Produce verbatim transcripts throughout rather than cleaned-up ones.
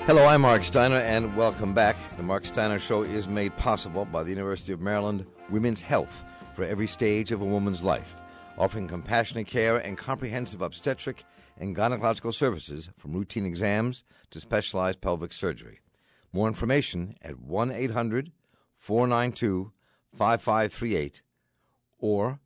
Hello, I'm Mark Steiner, and welcome back. The Mark Steiner Show is made possible by the University of Maryland Women's Health for every stage of a woman's life, offering compassionate care and comprehensive obstetric and gynecological services from routine exams to specialized pelvic surgery. More information at one eight hundred four nine two five five three eight or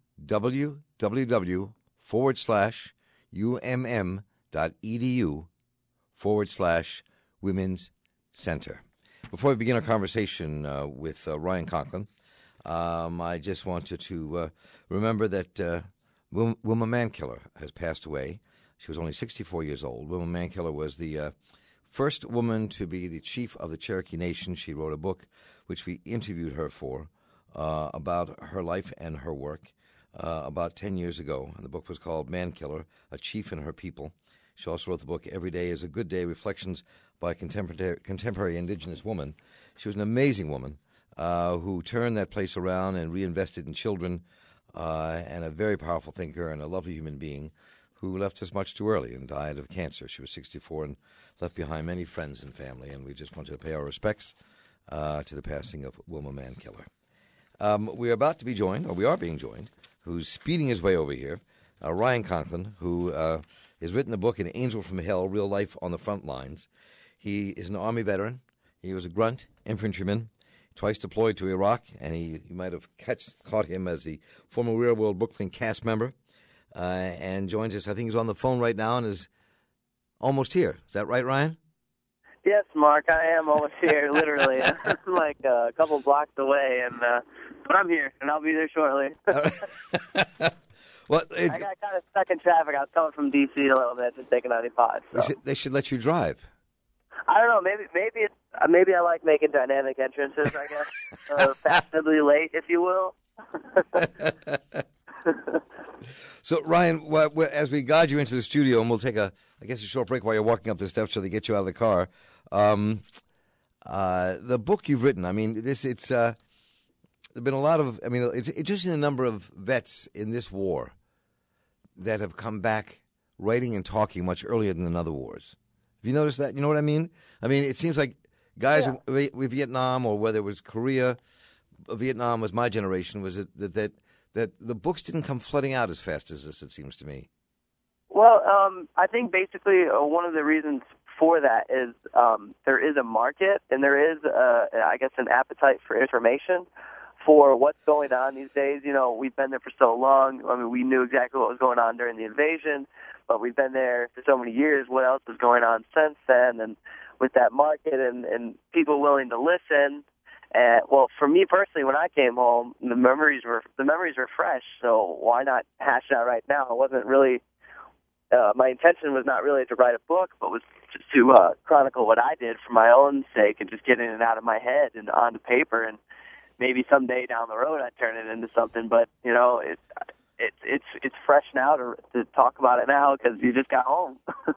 www forward slash umm dot edu forward slash Women's Center. Before we begin our conversation uh, with uh, Ryan Conklin, um, I just wanted to uh, remember that uh, Wil- Wilma Mankiller has passed away. She was only sixty-four years old. Wilma Mankiller was the uh, first woman to be the chief of the Cherokee Nation. She wrote a book, which we interviewed her for, uh, about her life and her work uh, about ten years ago. And the book was called Mankiller, A Chief and Her People. She also wrote the book Every Day is a Good Day, Reflections by a Contemporary, contemporary Indigenous Woman. She was an amazing woman uh, who turned that place around and reinvested in children, uh, and a very powerful thinker and a lovely human being who left us much too early and died of cancer. She was sixty-four and left behind many friends and family, and we just wanted to pay our respects uh, to the passing of Wilma Mankiller. Um, we're about to be joined, or we are being joined, who's speeding his way over here, uh, Ryan Conklin, who uh, has written a book, An Angel from Hell, Real Life on the Front Lines. He is an Army veteran. He was a grunt infantryman, twice deployed to Iraq, and he, you might have catch, caught him as the former Real World Brooklyn cast member, uh, and joins us. I think he's on the phone right now and is almost here. Is that right, Ryan? Yes, Mark, I am almost here, literally. I'm like uh, a couple blocks away, and uh, but I'm here, and I'll be there shortly. Well, it, I got kind of stuck in traffic. I was coming from D C a little bit, just taking ninety-five. So. They, should, they should let you drive. I don't know. Maybe maybe it's, uh, maybe I like making dynamic entrances, I guess. uh, fashionably late, if you will. So, Ryan, well, as we guide you into the studio, and we'll take a, I guess, a short break while you're walking up the steps so they get you out of the car. Um, uh, the book you've written, I mean, this it's uh, there've been a lot of, I mean, it's, it's just the number of vets in this war that have come back writing and talking much earlier than in other wars. Have you noticed that? You know what I mean? I mean, it seems like guys yeah. with Vietnam, or whether it was Korea, Vietnam was my generation, was it that, that that the books didn't come flooding out as fast as this, it seems to me. Well, um, I think basically uh, one of the reasons for that is um, there is a market, and there is, uh, I guess, an appetite for information for what's going on these days. You know, we've been there for so long. I mean, we knew exactly what was going on during the invasion, but we've been there for so many years. What else is going on since then? And with that market and, and people willing to listen, and well, for me personally, when I came home, the memories were the memories were fresh. So why not hash it out right now? It wasn't really uh, my intention was not really to write a book, but was just to uh, chronicle what I did for my own sake and just getting it out of my head and onto paper. And maybe someday down the road I'd turn it into something. But you know, it's it's it's it's fresh now to to talk about it now because you just got home.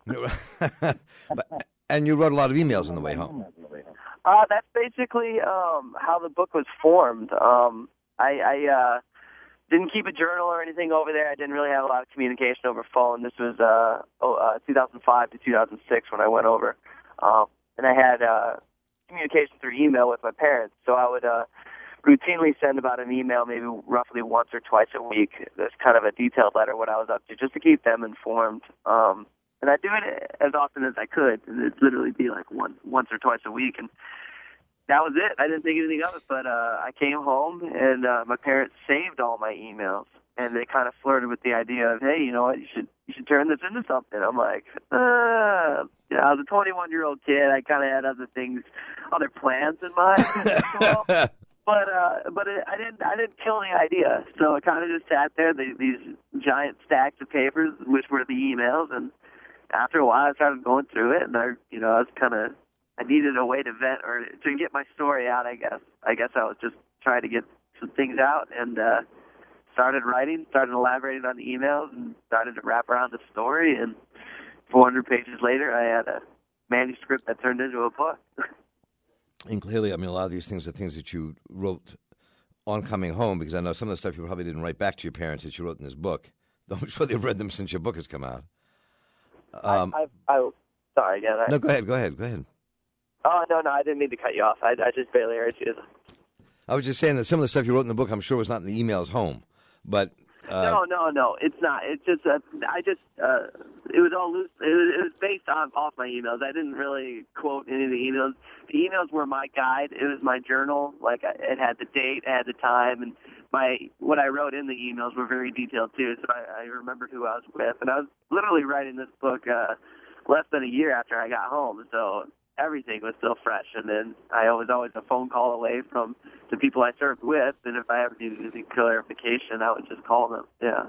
but, and you wrote a lot of emails on the way home. Uh, that's basically um, how the book was formed. Um, I, I uh, didn't keep a journal or anything over there. I didn't really have a lot of communication over phone. This was uh, oh, uh, two thousand five to two thousand six when I went over. Um, and I had uh, communication through email with my parents. So I would uh, routinely send about an email maybe roughly once or twice a week. That's kind of a detailed letter what I was up to, just to keep them informed. Um, and I do it as often as I could. It'd literally be like one, once or twice a week. And that was it. I didn't think anything of it. But uh, I came home, and uh, my parents saved all my emails. And they kind of flirted with the idea of, hey, you know what, you should you should turn this into something. I'm like, uh, you know, I was a twenty-one-year-old kid. I kind of had other things, other plans in mind. But uh, but it, I didn't I didn't kill the idea. So it kind of just sat there, the, these giant stacks of papers, which were the emails. And after a while, I started going through it, and I, you know, I was kind of I needed a way to vent or to get my story out. I guess I guess I was just trying to get some things out, and uh, started writing, started elaborating on the emails, and started to wrap around the story. And four hundred pages later, I had a manuscript that turned into a book. And clearly, I mean, a lot of these things are things that you wrote on coming home, because I know some of the stuff you probably didn't write back to your parents that you wrote in this book. I'm sure they've read them since your book has come out. Um, I, I, I, sorry, again. I, no, go ahead, go ahead, go ahead. Oh, no, no, I didn't mean to cut you off. I, I just barely heard you. I was just saying that some of the stuff you wrote in the book, I'm sure, was not in the emails home, but uh, no, no, no, it's not. It's just uh, I just uh, it was all loose. It was, it was based on off my emails. I didn't really quote any of the emails. The emails were my guide. It was my journal. Like it had the date, it had the time, and my what I wrote in the emails were very detailed too. So I, I remembered who I was with, and I was literally writing this book uh, less than a year after I got home. So everything was still fresh, and then I was always a phone call away from the people I served with, and if I ever needed any clarification, I would just call them. Yeah.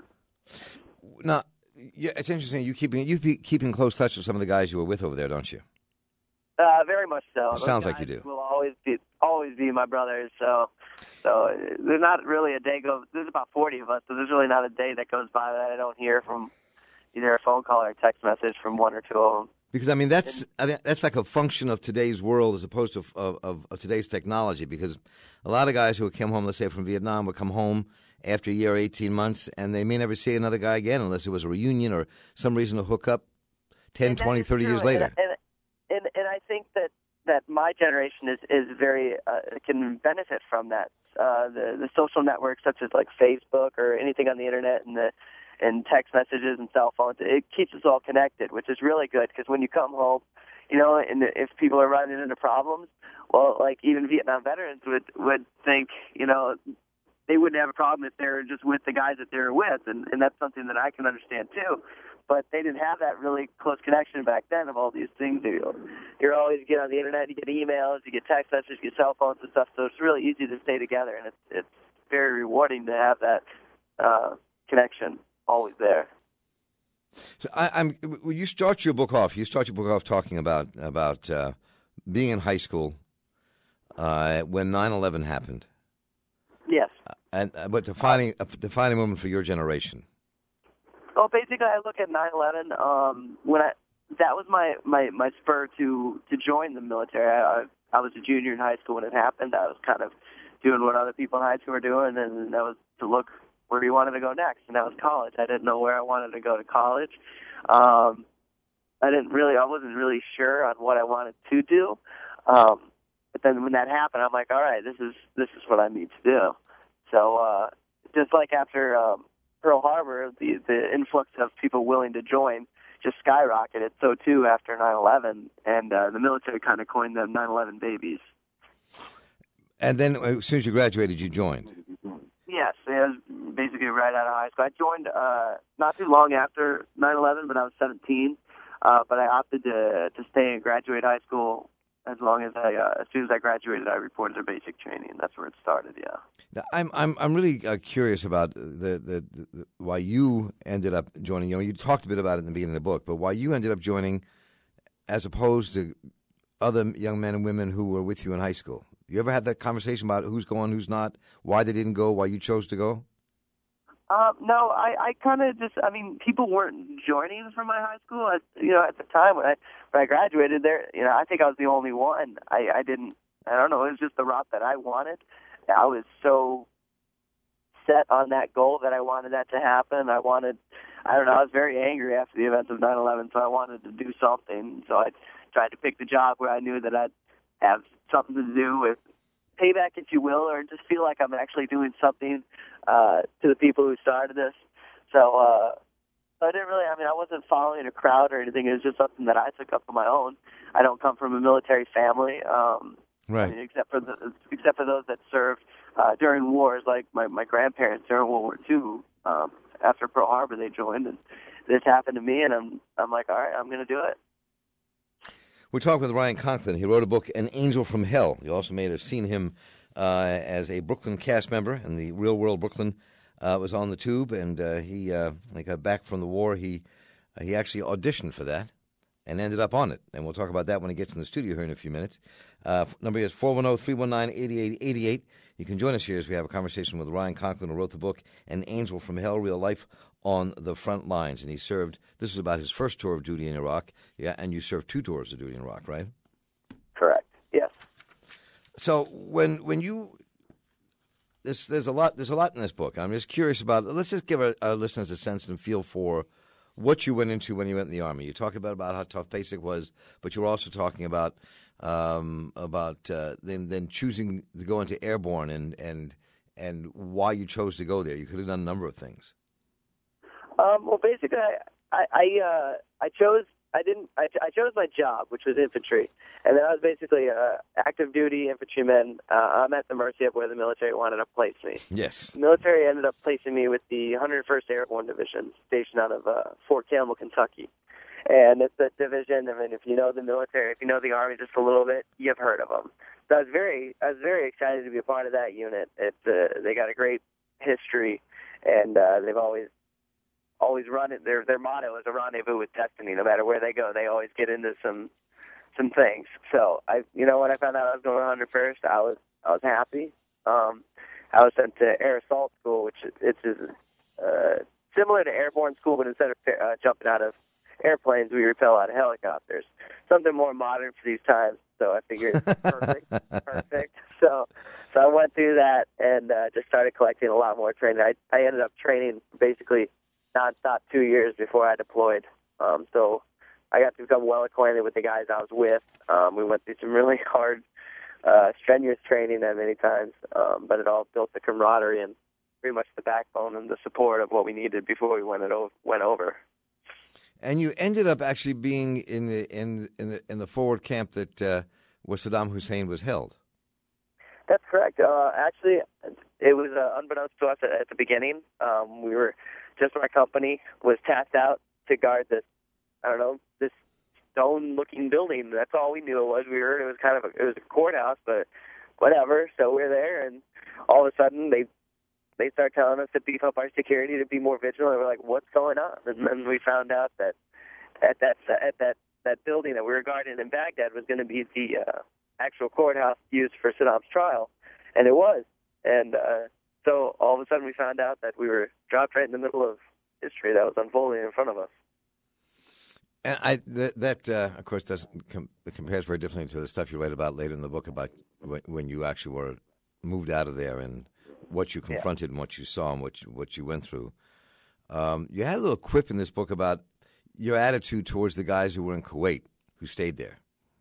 Now, yeah, it's interesting. You keeping you keep in close touch with some of the guys you were with over there, don't you? Uh, very much so. It sounds like you do. Will always be always be my brothers. So, so there's not really a day goes. There's about forty of us, so there's really not a day that goes by that I don't hear from either a phone call or a text message from one or two of them. Because, I mean, that's I mean, that's like a function of today's world as opposed to of, of, of today's technology. Because a lot of guys who come home, let's say from Vietnam, would come home after a year or eighteen months, and they may never see another guy again unless it was a reunion or some reason to hook up ten, twenty, thirty years true. later. And, and, and, and I think that, that my generation is, is very uh, can benefit from that. Uh, the, the social networks such as like Facebook or anything on the Internet and the and text messages and cell phones, it keeps us all connected, which is really good because when you come home, you know, and if people are running into problems, well, like even Vietnam veterans would, would think, you know, they wouldn't have a problem if they're just with the guys that they're with, and, and that's something that I can understand too. But they didn't have that really close connection back then of all these things. You you're always get on the Internet, you get emails, you get text messages, you get cell phones and stuff, so it's really easy to stay together, and it's, it's very rewarding to have that uh, connection always there. So I, I'm. When you start your book off, you start your book off talking about about uh, being in high school uh, when nine eleven happened. Yes. Uh, and uh, but defining a defining moment for your generation. Well, basically, I look at nine eleven. Um, when I that was my, my, my spur to to join the military. I, I was a junior in high school when it happened. I was kind of doing what other people in high school were doing, and that was to look where he wanted to go next, and that was college. I didn't know where I wanted to go to college. Um, I didn't really, I wasn't really sure on what I wanted to do. Um, but then when that happened, I'm like, all right, this is this is what I need to do. So uh, just like after um, Pearl Harbor, the the influx of people willing to join just skyrocketed. So too after nine eleven, and uh, the military kind of coined them nine eleven babies. And then as soon as you graduated, you joined. Yes, it was basically right out of high school. I joined uh, not too long after nine eleven, but I was seventeen. Uh, but I opted to to stay and graduate high school as long as I, uh, as soon as I graduated, I reported to basic training, and that's where it started. Yeah. Now, I'm I'm I'm really uh, curious about the, the, the why you ended up joining. You know, you talked a bit about it in the beginning of the book, but why you ended up joining, as opposed to other young men and women who were with you in high school. You ever had that conversation about who's going, who's not, why they didn't go, why you chose to go? Um, no, I, I kind of just, I mean, people weren't joining from my high school. At, you know, at the time when I when I graduated there, you know, I think I was the only one. I, I didn't, I don't know, it was just the route that I wanted. I was so set on that goal that I wanted that to happen. I wanted, I don't know, I was very angry after the events of nine eleven, so I wanted to do something. So I tried to pick the job where I knew that I'd have something to do with payback, if you will, or just feel like I'm actually doing something uh, to the people who started this. So uh, I didn't really, I mean, I wasn't following a crowd or anything. It was just something that I took up on my own. I don't come from a military family, um, right? I mean, except for the, except for those that served uh, during wars, like my, my grandparents during World War Two. Um, after Pearl Harbor, they joined, and this happened to me, and I'm I'm like, all right, I'm going to do it. We talked with Ryan Conklin. He wrote a book, An Angel from Hell. You also may have seen him uh, as a Brooklyn cast member, and the Real World Brooklyn uh, was on the tube, and uh, he, uh, he got back from the war. He uh, he actually auditioned for that and ended up on it, and we'll talk about that when he gets in the studio here in a few minutes. Uh, number is four one zero, three one nine, eight eight eight eight. You can join us here as we have a conversation with Ryan Conklin, who wrote the book, An Angel from Hell, Real Life on the Front Lines. And he served, this is about his first tour of duty in Iraq, yeah, and you served two tours of duty in Iraq, right? Correct, yes. So when when you, this, there's a lot there's a lot in this book. I'm just curious about, let's just give our, our listeners a sense and feel for what you went into when you went in the Army. You talk about, about how tough basic was, but you were also talking about um, about uh, then then choosing to go into airborne and and and why you chose to go there. You could have done a number of things. Um, well, basically, I I I, uh, I chose I didn't I, I chose my job, which was infantry, and then I was basically a active duty infantryman. Uh, I'm at the mercy of where the military wanted to place me. Yes. The military ended up placing me with the one hundred first Airborne Division, stationed out of uh, Fort Campbell, Kentucky. And it's a division. I mean, if you know the military, if you know the Army just a little bit, you've heard of them. So I was very, I was very excited to be a part of that unit. It's uh, they got a great history, and uh, they've always, always run it. Their their motto is a rendezvous with destiny. No matter where they go, they always get into some, some things. So I, you know, when I found out I was going one hundred first, I was, I was happy. Um, I was sent to Air Assault School, which it's uh, similar to airborne school, but instead of uh, jumping out of airplanes, we repel out of helicopters. Something more modern for these times. So I figured perfect, perfect. So, so I went through that and uh, just started collecting a lot more training. I, I ended up training basically nonstop two years before I deployed. Um, so I got to become well acquainted with the guys I was with. Um, we went through some really hard, uh, strenuous training at many times, um, but it all built the camaraderie and pretty much the backbone and the support of what we needed before we went it o- went over. And you ended up actually being in the in in the in the forward camp that uh, where Saddam Hussein was held. That's correct. Uh, actually, it was uh, unbeknownst to us at, at the beginning. Um, we were just my company was tasked out to guard this. I don't know this stone-looking building. That's all we knew it was. We heard it was kind of a, it was a courthouse, but whatever. So we're there, and all of a sudden they. They start telling us to beef up our security, to be more vigilant. We're like, "What's going on?" And then we found out that at that at that that building that we were guarding in Baghdad was going to be the uh, actual courthouse used for Saddam's trial, and it was. And uh, so all of a sudden, we found out that we were dropped right in the middle of history that was unfolding in front of us. And I that, that uh, of course doesn't com- compares very differently to the stuff you write about later in the book about when, when you actually were moved out of there and what you confronted yeah. and what you saw and what you, what you went through. Um, you had a little quip in this book about your attitude towards the guys who were in Kuwait, who stayed there.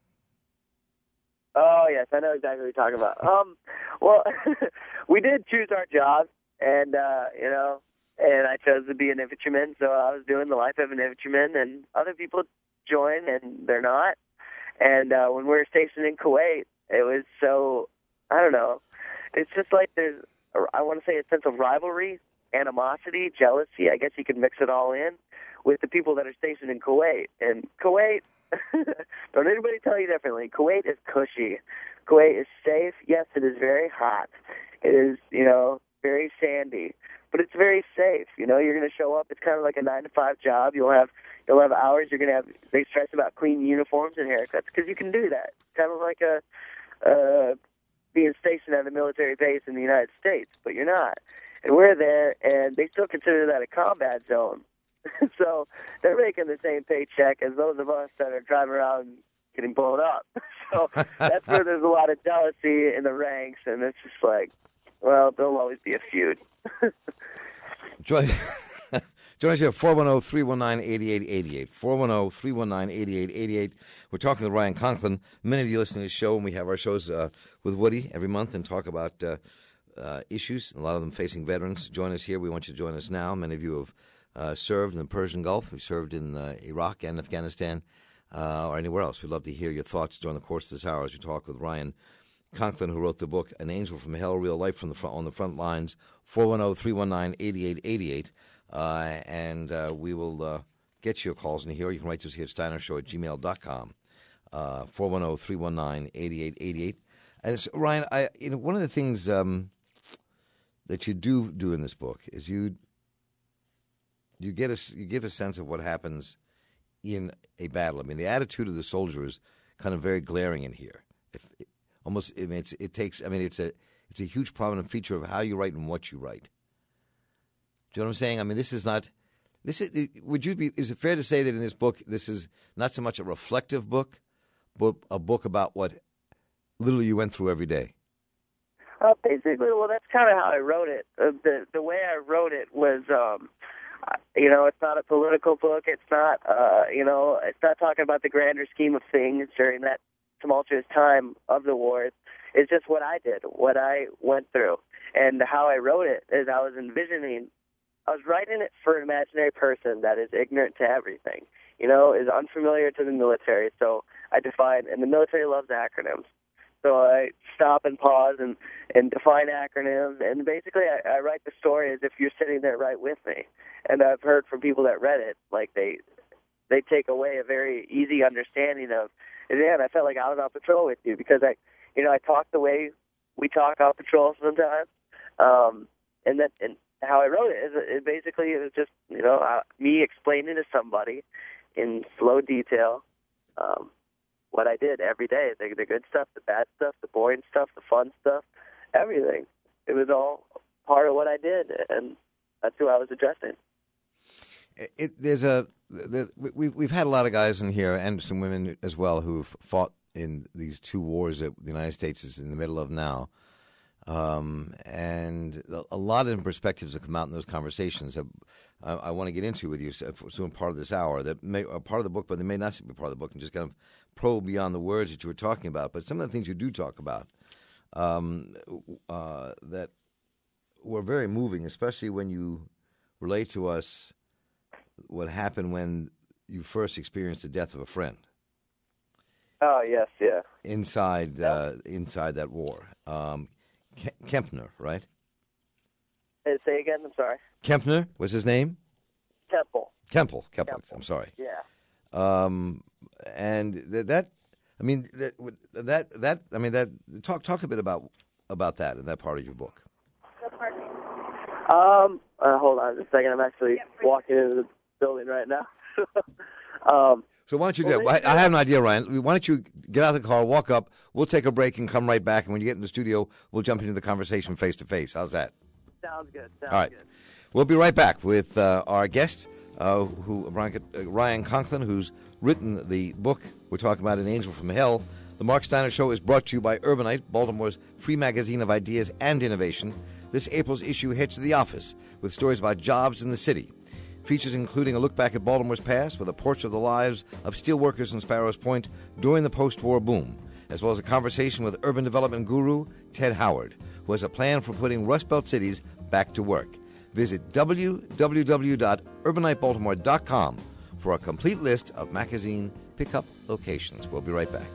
Oh, yes, I know exactly what you're talking about. Um, well, we did choose our jobs, and, uh, you know, and I chose to be an infantryman, so I was doing the life of an infantryman, and other people join, and they're not. And uh, when we were stationed in Kuwait, it was so, I don't know, it's just like there's, I want to say a sense of rivalry, animosity, jealousy. I guess you could mix it all in with the people that are stationed in Kuwait. And Kuwait, don't anybody tell you differently. Kuwait is cushy. Kuwait is safe. Yes, it is very hot. It is, you know, very sandy, but it's very safe. You know, you're going to show up. It's kind of like a nine to five job. You'll have you'll have hours. You're going to have. They stress about clean uniforms and haircuts because you can do that. Kind of like a. Uh, being stationed at a military base in the United States, but you're not. And we're there, and they still consider that a combat zone. So they're making the same paycheck as those of us that are driving around getting blown up. So that's where there's a lot of jealousy in the ranks, and it's just like, well, there'll always be a feud. Join, join us here at four one zero, three one nine, eight eight eight eight, four one zero, three one nine, eight eight eight eight. We're talking to Ryan Conklin. Many of you listen to the show, and we have our shows uh, with Woody every month and talk about uh, uh, issues, a lot of them facing veterans. Join us here. We want you to join us now. Many of you have uh, served in the Persian Gulf. We've served in uh, Iraq and Afghanistan uh, or anywhere else. We'd love to hear your thoughts during the course of this hour as we talk with Ryan Conklin, who wrote the book An Angel from Hell, Real Life from the front, on the Front Lines, four one zero, three one nine, eight eight eight eight. Uh, and uh, we will uh, get your calls in here. You can write to us here at steiner show at gmail dot com. Uh, four one zero, three one nine, eight eight eight eight. And so, Ryan, I, you know, one of the things um, that you do do in this book is you you get a, you give a sense of what happens in a battle. I mean, the attitude of the soldier is kind of very glaring in here. If, almost, I mean, it's, it takes. I mean, it's a it's a huge prominent feature of how you write and what you write. Do you know what I'm saying? I mean, this is not. This is. Would you be? Is it fair to say that in this book, this is not so much a reflective book, but a book about what literally you went through every day? Uh, basically, well, that's kind of how I wrote it. Uh, the the way I wrote it was, um, you know, it's not a political book. It's not, uh, you know, it's not talking about the grander scheme of things during that tumultuous time of the war. It's, it's just what I did, what I went through. And how I wrote it is I was envisioning, I was writing it for an imaginary person that is ignorant to everything, you know, is unfamiliar to the military. So I define, and the military loves acronyms. So I stop and pause and, and define acronyms. And basically I, I write the story as if you're sitting there right with me. And I've heard from people that read it, like they they take away a very easy understanding of, man, I felt like I was on patrol with you because I, you know, I talk the way we talk on patrol sometimes. Um, and that, and how I wrote it is it basically it was just, you know, uh, me explaining to somebody in slow detail um, what I did every day, the, the good stuff, the bad stuff, the boring stuff, the fun stuff, everything. It was all part of what I did, and that's who I was addressing. It, it, there's a the, we, we've had a lot of guys in here, and some women as well, who've fought in these two wars that the United States is in the middle of now. Um, and a lot of perspectives have come out in those conversations that I, I want to get into with you soon, part of this hour, that may are part of the book, but they may not be part of the book, and just kind of probe beyond the words that you were talking about. But some of the things you do talk about um, uh, that were very moving, especially when you relate to us what happened when you first experienced the death of a friend. Oh, yes, yeah. Inside, uh, inside that war. Um, Kempner, right? Hey, say again, I'm sorry. Kempner was his name? Temple. Kemple, Kemple, Kemple. I'm sorry. Yeah. Um, and th- that, I mean, that, that, that, I mean, that, talk, talk a bit about, about that in that part of your book. Um, uh, hold on just a second. I'm actually walking into the building right now. um, So why don't you do that? I have an idea, Ryan. Why don't you get out of the car, walk up, we'll take a break and come right back, and when you get in the studio, we'll jump into the conversation face-to-face. How's that? Sounds good. Sounds All right. good. We'll be right back with uh, our guest, uh, who Ryan, uh, Ryan Conklin, who's written the book we're talking about, An Angel from Hell. The Mark Steiner Show is brought to you by Urbanite, Baltimore's free magazine of ideas and innovation. This April's issue hits the office with stories about jobs in the city. Features including a look back at Baltimore's past with a portrait of the lives of steelworkers in Sparrows Point during the post-war boom, as well as a conversation with urban development guru Ted Howard, who has a plan for putting Rust Belt cities back to work. Visit w w w dot urbanite baltimore dot com for a complete list of magazine pickup locations. We'll be right back.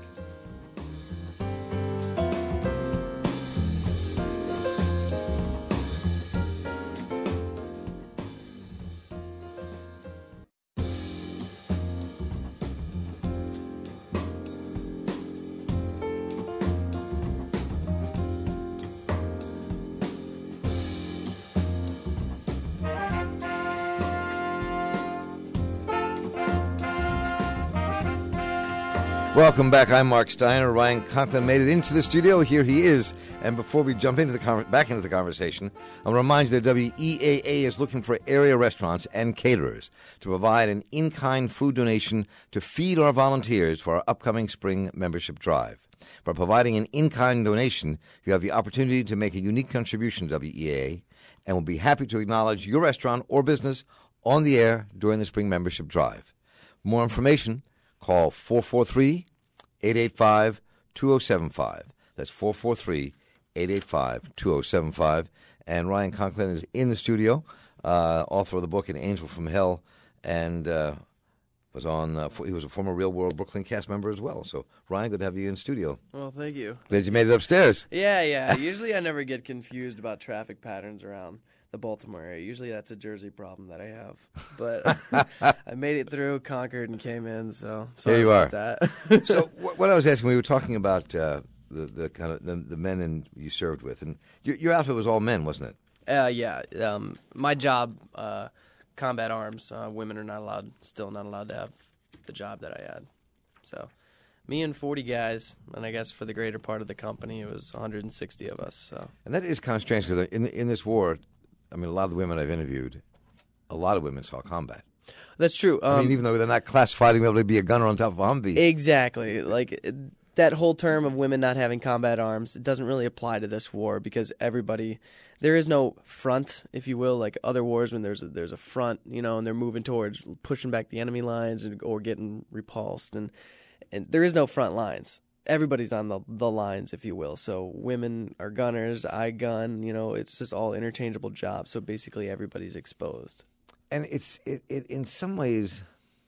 Welcome back. I'm Mark Steiner. Ryan Conklin made it into the studio. Here he is. And before we jump into the con- back into the conversation, I'll remind you that W E A A is looking for area restaurants and caterers to provide an in-kind food donation to feed our volunteers for our upcoming spring membership drive. By providing an in-kind donation, you have the opportunity to make a unique contribution to W E A A, and we'll be happy to acknowledge your restaurant or business on the air during the spring membership drive. For more information, call four four three, eight eight five, two zero seven five. That's four four three, eight eight five, two zero seven five. And Ryan Conklin is in the studio, uh, author of the book An Angel from Hell, and uh, was on. Uh, he was a former Real World Brooklyn cast member as well. So, Ryan, good to have you in studio. Well, thank you. Glad you made it upstairs. Yeah, yeah. Usually I never get confused about traffic patterns around the Baltimore area. Usually that's a Jersey problem that I have. But I made it through, conquered, and came in, so sorry There you about are. that. So what, what I was asking, we were talking about uh, the, the kind of the, the men and you served with, and your, your outfit was all men, wasn't it? Uh, yeah. Um, my job, uh, combat arms, uh, women are not allowed, still not allowed to have the job that I had. So me and forty guys, and I guess for the greater part of the company, it was one hundred sixty of us. So. And that is kind of strange because in, in this war, I mean, a lot of the women I've interviewed, a lot of women saw combat. That's true. Um, I mean, even though they're not classified to be able to be a gunner on top of a Humvee. Exactly. Like, that whole term of women not having combat arms, it doesn't really apply to this war because everybody, there is no front, if you will, like other wars when there's a, there's a front, you know, and they're moving towards pushing back the enemy lines and, or getting repulsed. And, and there is no front lines. everybody's on the the lines, if you will. So women are gunners, I gun. You know, it's just all interchangeable jobs. So basically, everybody's exposed. And it's it, it in some ways.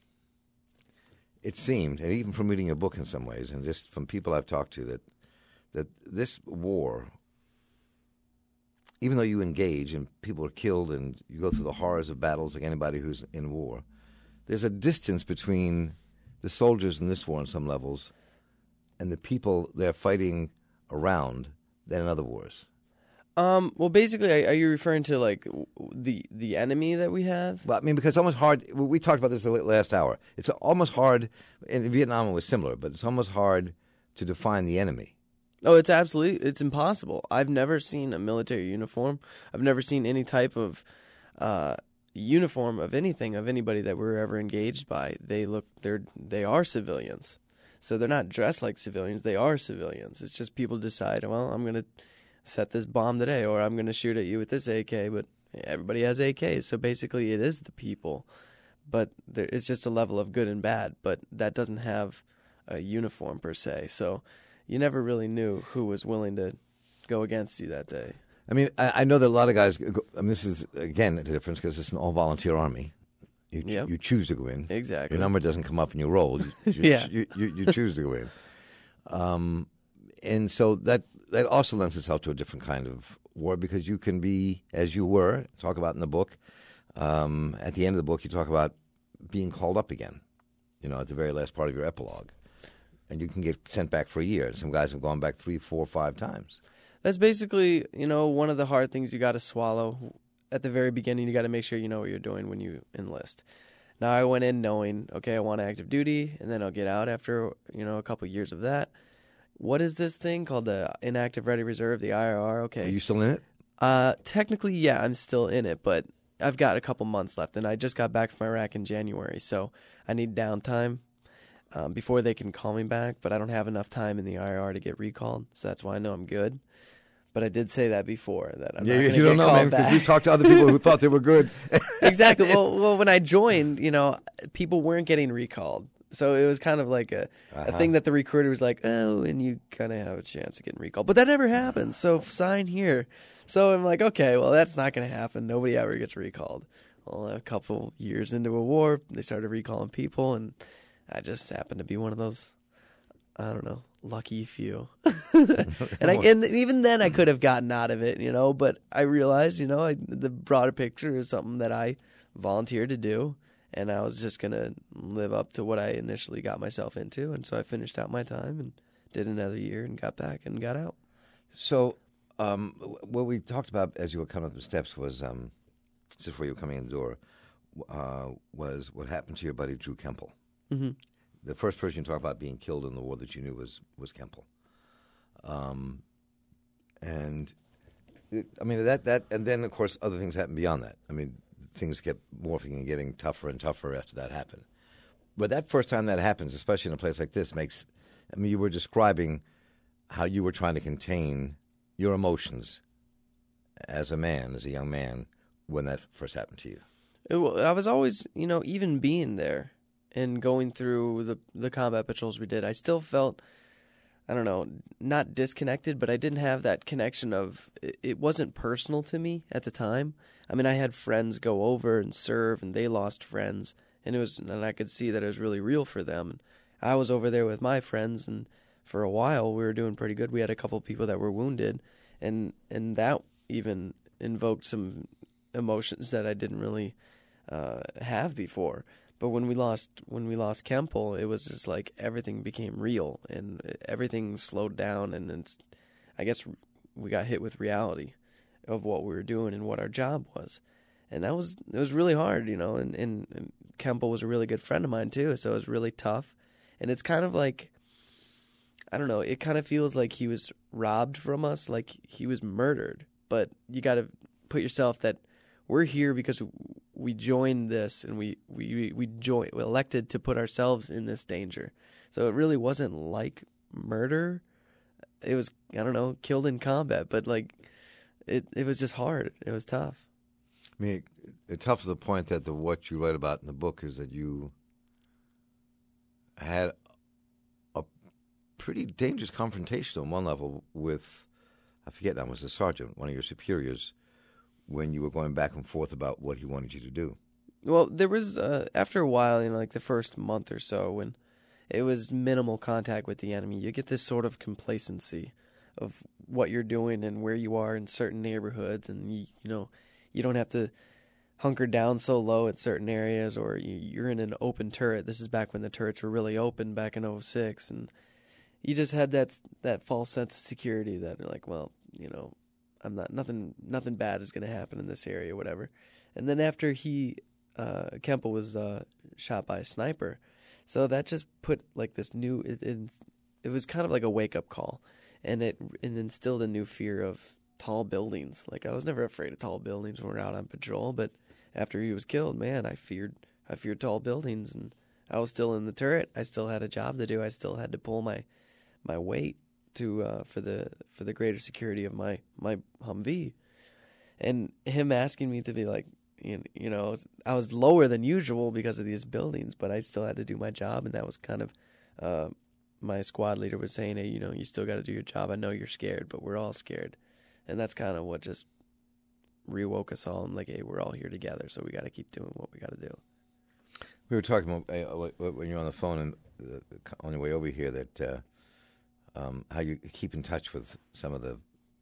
It seemed, and even from reading your book in some ways, and just from people I've talked to, that that this war, even though you engage and people are killed and you go through the horrors of battles like anybody who's in war, there's a distance between the soldiers in this war on some levels and the people they're fighting around than in other wars. Um. Well, basically, are, are you referring to like the the enemy that we have? Well, I mean, because it's almost hard. We talked about this the last hour. It's almost hard. In Vietnam, it was similar, but it's almost hard to define the enemy. Oh, it's absolutely, it's impossible. I've never seen a military uniform. I've never seen any type of uh, uniform of anything, of anybody that we're ever engaged by. They look, they're, they are civilians. So they're not dressed like civilians. They are civilians. It's just people decide, well, I'm going to set this bomb today, or I'm going to shoot at you with this A K, but everybody has A Ks. So basically it is the people. But there, it's just a level of good and bad, but that doesn't have a uniform per se. So you never really knew who was willing to go against you that day. I mean, I, I know that a lot of guys, go, I mean, this is, again, the difference because it's an all-volunteer army. You, Yep. you choose to go in. Exactly. Your number doesn't come up and you roll. You, you, Yeah. you, you, you choose to go in. Um, and so that, that also lends itself to a different kind of war because you can be, as you were, talk about in the book, um, at the end of the book you talk about being called up again, you know, at the very last part of your epilogue. And you can get sent back for a year. Some guys have gone back three, four, five times. That's basically, you know, one of the hard things you got to swallow. At the very beginning, you got to make sure you know what you're doing when you enlist. Now, I went in knowing, okay, I want active duty, and then I'll get out after, you know, a couple of years of that. What is this thing called the Inactive Ready Reserve, the I R R? Okay. Are you still in it? Uh, technically, yeah, I'm still in it, but I've got a couple months left, and I just got back from Iraq in January, so I need downtime um, before they can call me back, but I don't have enough time in the I R R to get recalled, so that's why I know I'm good. But I did say that before, that I'm yeah, not you going to don't get know, called man, because back. you've talked to other people who thought they were good. Exactly. Well, well, when I joined, you know, people weren't getting recalled. So it was kind of like a, Uh-huh. a thing that the recruiter was like, oh, and you kind of have a chance of getting recalled. But that never happens, so sign here. So I'm like, okay, well, that's not going to happen. Nobody ever gets recalled. Well, a couple years into a war, they started recalling people, and I just happened to be one of those, I don't know, lucky few. and I, and even then I could have gotten out of it, you know, but I realized, you know, I, the broader picture is something that I volunteered to do, and I was just going to live up to what I initially got myself into, and so I finished out my time and did another year and got back and got out. So um, what we talked about as you were coming up the steps was, um, just before you were coming in the door, uh, was what happened to your buddy Drew Kemple. Mm-hmm. The first person you talk about being killed in the war that you knew was was Kemple. Um, and it, I mean that that, and then of course other things happened beyond that. I mean things kept morphing and getting tougher and tougher after that happened. But that first time that happens, especially in a place like this, makes. I mean, you were describing how you were trying to contain your emotions as a man, as a young man, when that first happened to you. It, I was always, you know, even being there and going through the the combat patrols we did, I still felt, I don't know, not disconnected, but I didn't have that connection of, it, it wasn't personal to me at the time. I mean, I had friends go over and serve, and they lost friends, and it was, and I could see that it was really real for them. I was over there with my friends, and for a while we were doing pretty good. We had a couple of people that were wounded, and and that even invoked some emotions that I didn't really uh, have before. But when we lost when we lost Kemple, it was just like everything became real and everything slowed down, and it's, I guess we got hit with reality of what we were doing and what our job was, and that was it was really hard, you know. And, and, and Kemple was a really good friend of mine too, so it was really tough. And it's kind of like, I don't know, it kind of feels like he was robbed from us, like he was murdered. But you got to put yourself that we're here because we joined this, and we we we joined, we elected to put ourselves in this danger. So it really wasn't like murder. It was, I don't know, killed in combat, but like it it was just hard. It was tough. I mean, it's tough to the point that the what you write about in the book is that you had a pretty dangerous confrontation on one level with, I forget now, was a sergeant, one of your superiors, when you were going back and forth about what he wanted you to do. Well, there was, uh, after a while, you know, like the first month or so, when it was minimal contact with the enemy, you get this sort of complacency of what you're doing and where you are in certain neighborhoods, and you, you know, you don't have to hunker down so low at certain areas, or you, you're in an open turret. This is back when the turrets were really open back in oh six, and you just had that that false sense of security that you're like, well, you know, I'm not nothing nothing bad is going to happen in this area, whatever. And then after he uh, Kemple was uh, shot by a sniper, so that just put like this new it, it it was kind of like a wake up call, and it it instilled a new fear of tall buildings. Like, I was never afraid of tall buildings when we were out on patrol, but after he was killed, man, I feared I feared tall buildings, and I was still in the turret. I still had a job to do. I still had to pull my my weight to uh, for the for the greater security of my my Humvee. And him asking me to be like, you you know, I was lower than usual because of these buildings, but I still had to do my job, and that was kind of uh, my squad leader was saying, hey, you know, you still got to do your job. I know you're scared, but we're all scared, and that's kind of what just rewoke us all. I'm like, hey, we're all here together, so we got to keep doing what we got to do. We were talking about uh, when you're on the phone and uh, on your way over here that uh, um, how you keep in touch with some of the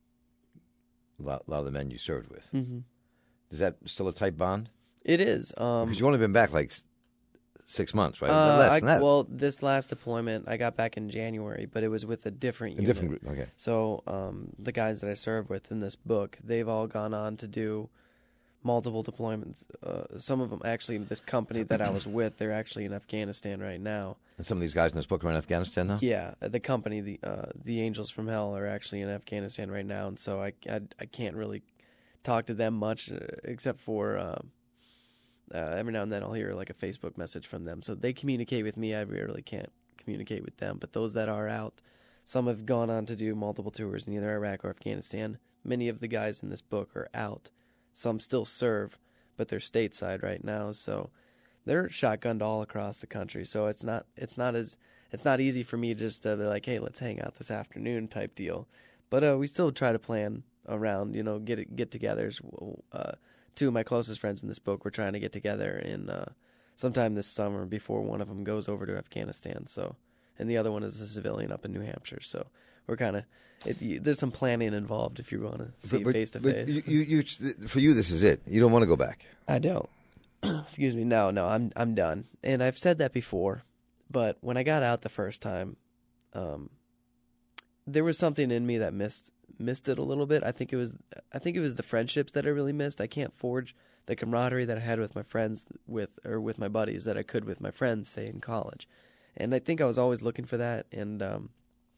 a lot, a lot of the men you served with. Mm-hmm. Is that still a tight bond? It is. Um, because you've only been back like six months, right? Uh, Less I, than that. Well, this last deployment, I got back in January, but it was with a different a unit. different group, okay. So um, the guys that I served with in this book, they've all gone on to do multiple deployments. Uh, some of them, actually, this company that I was with, they're actually in Afghanistan right now. And some of these guys in this book are in Afghanistan now? Yeah, the company, the uh, the Angels from Hell, are actually in Afghanistan right now, and so I, I, I can't really talk to them much, uh, except for uh, uh, every now and then I'll hear like a Facebook message from them. So they communicate with me. I really can't communicate with them. But those that are out, some have gone on to do multiple tours in either Iraq or Afghanistan. Many of the guys in this book are out. Some still serve, but they're stateside right now. So they're shotgunned all across the country. So it's not it's not as it's not easy for me just to be like, hey, let's hang out this afternoon type deal. But uh, we still try to plan around, you know, get get-togethers. Uh, two of my closest friends in this book were trying to get together in uh, sometime this summer before one of them goes over to Afghanistan. So, and the other one is a civilian up in New Hampshire. So we're kind of there's some planning involved if you want to see face to face. You, you, for you, this is it. You don't want to go back. I don't. Excuse me. No, no, I'm I'm done. And I've said that before, but when I got out the first time, um, there was something in me that missed. missed it a little bit. I think it was I think it was the friendships that I really missed. I can't forge the camaraderie that I had with my friends with or with my buddies that I could with my friends, say, in college. And I think I was always looking for that, and um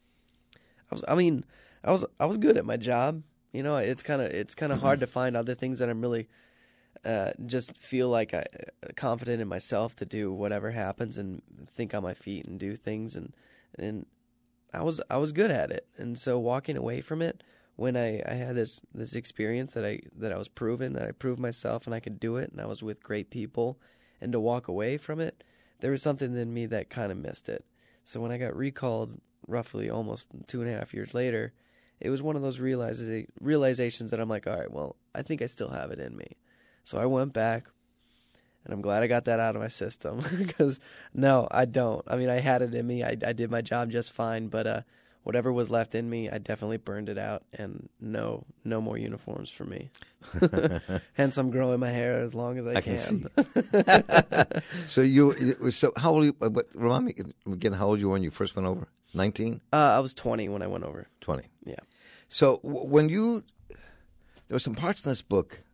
I was I mean, I was I was good at my job. You know, it's kind of it's kind of hard to find other things that I'm really uh just feel like I confident in myself to do whatever happens and think on my feet and do things, and and I was I was good at it. And so walking away from it, when I, I had this, this experience that I that I was proven, that I proved myself and I could do it, and I was with great people, and to walk away from it, there was something in me that kind of missed it. So when I got recalled roughly almost two and a half years later, it was one of those realiza- realizations that I'm like, all right, well, I think I still have it in me. So I went back, and I'm glad I got that out of my system, because no, I don't. I mean, I had it in me. I, I did my job just fine, but uh, whatever was left in me, I definitely burned it out, and no, no more uniforms for me. Hence, I'm growing my hair as long as I, I can. can see. So you, so how old? You, but remind me again, how old you were when you first went over? nineteen? Uh, I was twenty when I went over. twenty. Yeah. So w- when you, there were some parts in this book.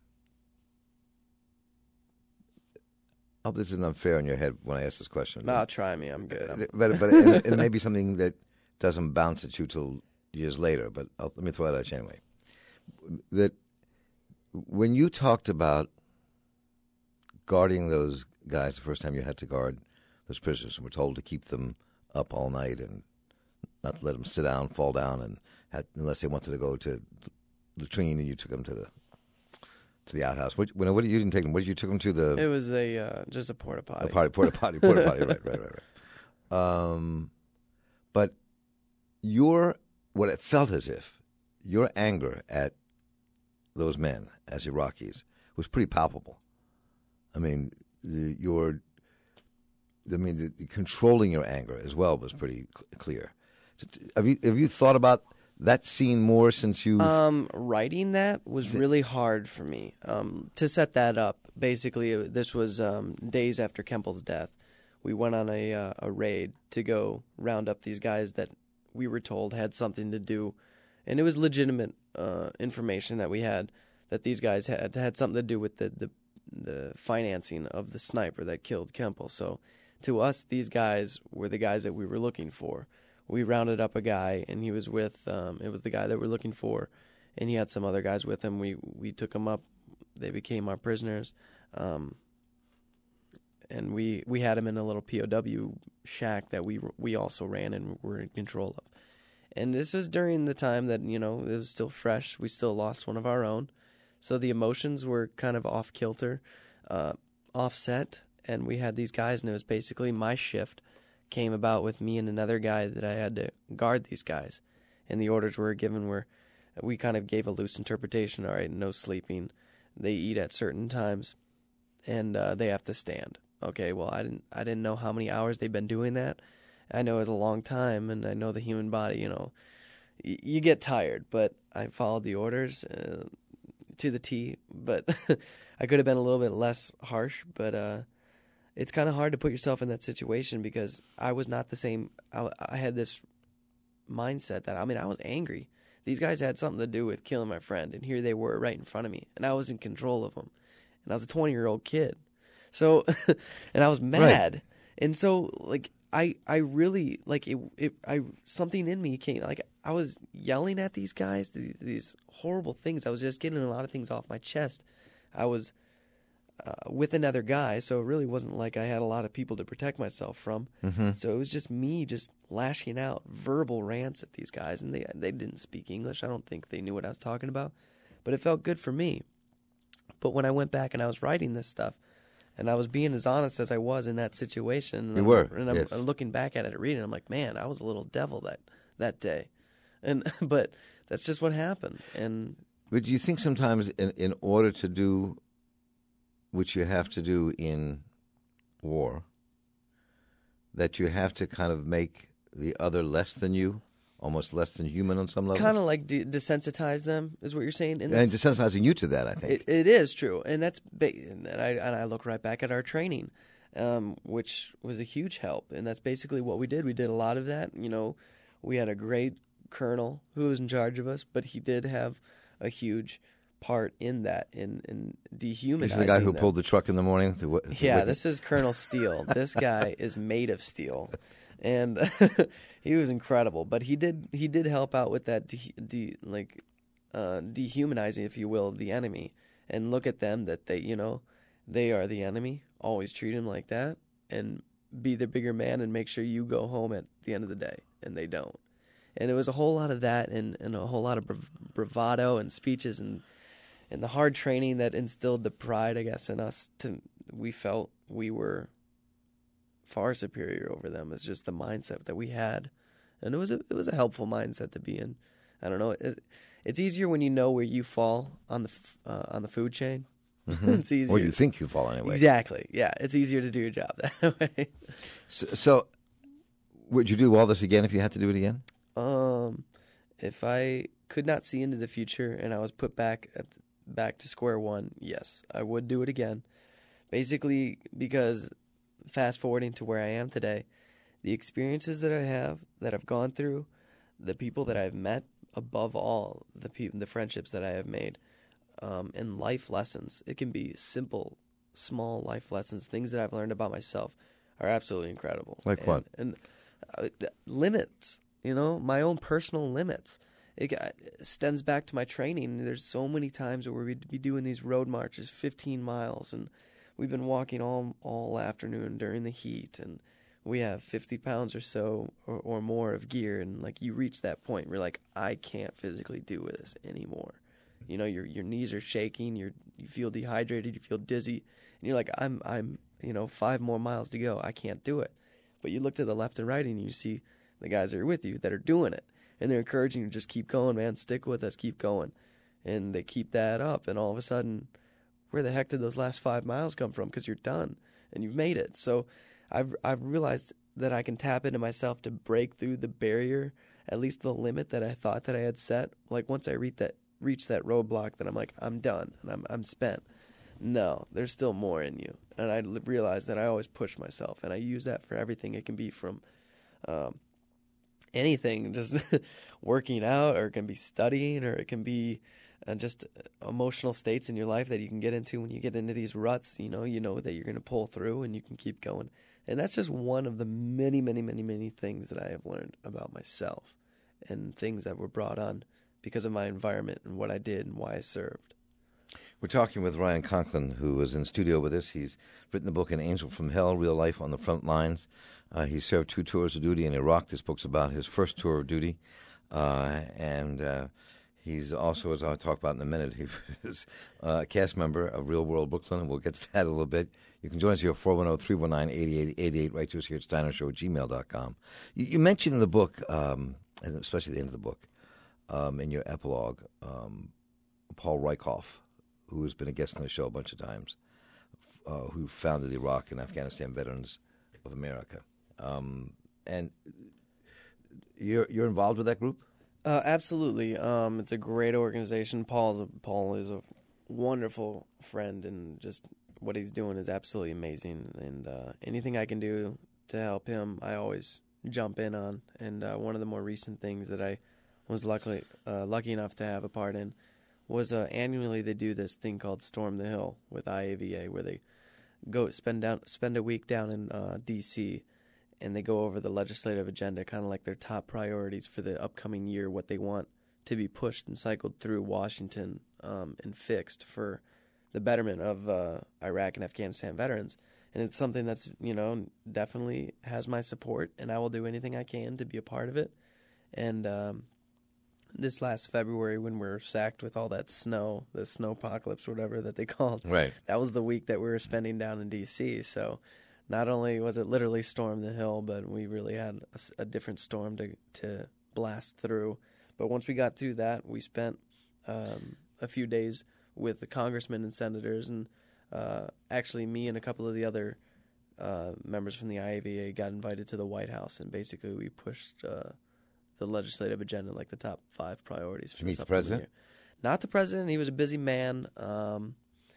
I hope this isn't unfair in your head when I ask this question. No, try me. I'm good. I'm... But but it, it may be something that doesn't bounce at you till years later. But I'll, let me throw it at you anyway. That when you talked about guarding those guys the first time you had to guard those prisoners and were told to keep them up all night and not to let them sit down, fall down, and had, unless they wanted to go to latrine, and you took them to the to the outhouse. What, when, what you didn't take them? What you took them to the? It was a uh, just a porta potty. A potty, porta potty, porta potty. Right, right, right, right. Um, but your what it felt as if your anger at those men as Iraqis was pretty palpable. I mean, the, your, I mean, the, the controlling your anger as well was pretty cl- clear. So, t- have you have you thought about that scene more since you? Um, writing that was really hard for me. Um, to set that up, basically, it- this was um, days after Kempel's death. We went on a uh, a raid to go round up these guys that we were told had something to do, and it was legitimate uh, information that we had that these guys had had something to do with the, the the financing of the sniper that killed Kempel. So, to us, these guys were the guys that we were looking for. We rounded up a guy, and he was with um, it was the guy that we're looking for, and he had some other guys with him. We we took them up. They became our prisoners. Um, And we, we had him in a little P O W shack that we we also ran and were in control of. And this was during the time that, you know, it was still fresh. We still lost one of our own. So the emotions were kind of off-kilter, uh, offset. And we had these guys, and it was basically my shift came about with me and another guy that I had to guard these guys. And the orders were given were, we kind of gave a loose interpretation. All right, no sleeping. They eat at certain times, and uh, they have to stand. Okay, well, I didn't I didn't know how many hours they've been doing that. I know it's a long time, and I know the human body, you know, y- you get tired. But I followed the orders uh, to the T. But I could have been a little bit less harsh. But uh, it's kind of hard to put yourself in that situation because I was not the same. I, I had this mindset that, I mean, I was angry. These guys had something to do with killing my friend, and here they were right in front of me, and I was in control of them. And I was a twenty-year-old kid. So, and I was mad, right. And so like I, I really like it. It, I something in me came like I was yelling at these guys, these, these horrible things. I was just getting a lot of things off my chest. I was uh, with another guy, so it really wasn't like I had a lot of people to protect myself from. Mm-hmm. So it was just me just lashing out verbal rants at these guys, and they they didn't speak English. I don't think they knew what I was talking about, but it felt good for me. But when I went back and I was writing this stuff. And I was being as honest as I was in that situation. And you I'm, were. And I'm, yes. I'm looking back at it, reading. I'm like, man, I was a little devil that that day. And but that's just what happened. And but do you think sometimes, in in order to do what you have to do in war, that you have to kind of make the other less than you, almost less than human on some level? Kind of like de- desensitize them is what you're saying, and, and desensitizing you to that, I think it, it is true, and that's ba- and I and I look right back at our training, um, which was a huge help, and that's basically what we did. We did a lot of that. You know, we had a great colonel who was in charge of us, but he did have a huge part in that, in, in dehumanizing. He's the guy who them. pulled the truck in the morning. To, to yeah, whip this is Colonel Steele. This guy is made of steel. And he was incredible, but he did he did help out with that de, de, like uh, dehumanizing, if you will, the enemy, and look at them that they you know they are the enemy. Always treat him like that, and be the bigger man, and make sure you go home at the end of the day, and they don't. And it was a whole lot of that, and, and a whole lot of brav- bravado and speeches, and and the hard training that instilled the pride, I guess, in us. To we felt we were far superior over them. It's just the mindset that we had, and it was a it was a helpful mindset to be in. I don't know. It, it's easier when you know where you fall on the uh, on the food chain. Mm-hmm. It's easier. Or you think you fall anyway. Exactly. Yeah, it's easier to do your job that way. So, so, would you do all this again if you had to do it again? Um, if I could not see into the future and I was put back at back to square one, yes, I would do it again. Basically, because fast forwarding to where I am today, the experiences that I have, that I've gone through, the people that I've met, above all, the pe- the friendships that I have made, um, and life lessons. It can be simple, small life lessons, things that I've learned about myself are absolutely incredible. Like and, what? And uh, limits, you know, my own personal limits. It got, stems back to my training. There's so many times where we'd be doing these road marches, fifteen miles, and we've been walking all all afternoon during the heat, and we have fifty pounds or so or, or more of gear, and like you reach that point where you're like, I can't physically do this anymore. You know, your your knees are shaking, you're you feel dehydrated, you feel dizzy, and you're like, I'm I'm you know five more miles to go, I can't do it. But you look to the left and right, and you see the guys that are with you that are doing it. And they're encouraging you, just keep going, man, stick with us, keep going. And they keep that up, and all of a sudden, where the heck did those last five miles come from? Because you're done, and you've made it. So I've I've realized that I can tap into myself to break through the barrier, at least the limit that I thought that I had set. Like once I reach that reach that roadblock, that I'm like, I'm done, and I'm I'm spent. No, there's still more in you. And I realized that I always push myself, and I use that for everything. It can be from um, anything, just working out, or it can be studying, or it can be uh, just emotional states in your life that you can get into when you get into these ruts. You know, you know that you're going to pull through, and you can keep going. And that's just one of the many, many, many, many things that I have learned about myself, and things that were brought on because of my environment and what I did and why I served. We're talking with Ryan Conklin, who was in studio with us. He's written the book An Angel from Hell, Real Life on the Front Lines. Uh, he served two tours of duty in Iraq. This book's about his first tour of duty. Uh, and uh, he's also, as I'll talk about in a minute, he was uh, a cast member of Real World Brooklyn, and we'll get to that a little bit. You can join us here at four one zero, three one nine, eight eight eight eight. Write to us here at steiner show at gmail dot com. You, you mentioned in the book, um, and especially at the end of the book, um, in your epilogue, um, Paul Rieckhoff, who has been a guest on the show a bunch of times, uh, who founded Iraq and Afghanistan Veterans of America. Um, and you're you're involved with that group? Uh, absolutely. Um, it's a great organization. Paul's a, Paul is a wonderful friend, and just what he's doing is absolutely amazing. And uh, anything I can do to help him, I always jump in on. And uh, one of the more recent things that I was luckily uh, lucky enough to have a part in was uh, annually they do this thing called Storm the Hill with I A V A, where they go spend down spend a week down in uh, D C, and they go over the legislative agenda, kind of like their top priorities for the upcoming year, what they want to be pushed and cycled through Washington um, and fixed for the betterment of uh, Iraq and Afghanistan veterans. And it's something that's, you know, definitely has my support, and I will do anything I can to be a part of it. And um, this last February, when we were sacked with all that snow, the snowpocalypse, whatever that they called, right? That was the week that we were spending down in D C. So not only was it literally Storm the Hill, but we really had a, a different storm to to blast through. But once we got through that, we spent um, a few days with the congressmen and senators, and uh, actually me and a couple of the other uh, members from the I A V A got invited to the White House, and basically we pushed uh, the legislative agenda, like the top five priorities for Did you this meet the president? year. Not the president. He was a busy man, um,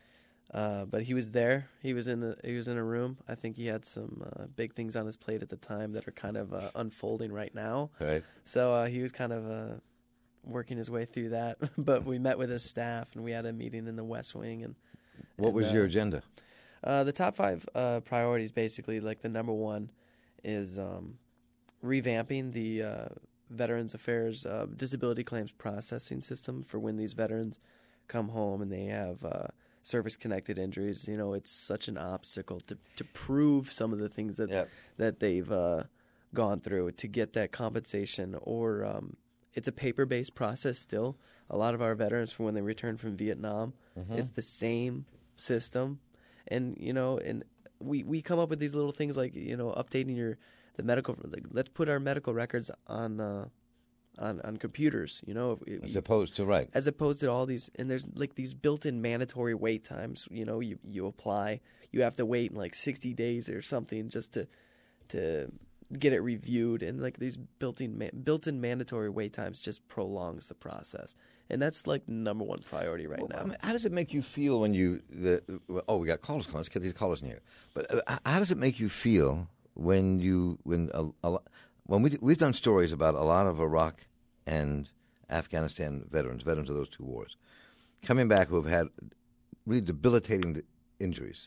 uh, but he was there. He was in a, he was in a room. I think he had some uh, big things on his plate at the time that are kind of uh, unfolding right now. Right. So uh, he was kind of uh, working his way through that. But we met with his staff, and we had a meeting in the West Wing. And what and, was uh, your agenda? Uh, the top five uh, priorities, basically, like the number one is um, revamping the uh, Veterans Affairs uh, disability claims processing system for when these veterans come home and they have uh, service-connected injuries. You know, it's such an obstacle to to prove some of the things that Yep. that they've uh, gone through to get that compensation. Or um, it's a paper-based process still. A lot of our veterans, from when they return from Vietnam, Mm-hmm. it's the same system. And, you know, and we, we come up with these little things like, you know, updating your the medical. Like, let's put our medical records on uh, on on computers. You know, if, As opposed to, right. as opposed to all these. And there's like these built-in mandatory wait times. You know, you you apply, you have to wait in like sixty days or something just to to get it reviewed. And like these built-in ma- built-in mandatory wait times just prolongs the process. And that's like number one priority right Well, now. I mean, how does it make you feel when you the oh we got callers calling? Let's get these callers in here. But uh, how does it make you feel when you when a, a, when we we've done stories about a lot of Iraq and Afghanistan veterans, veterans of those two wars, coming back who have had really debilitating injuries,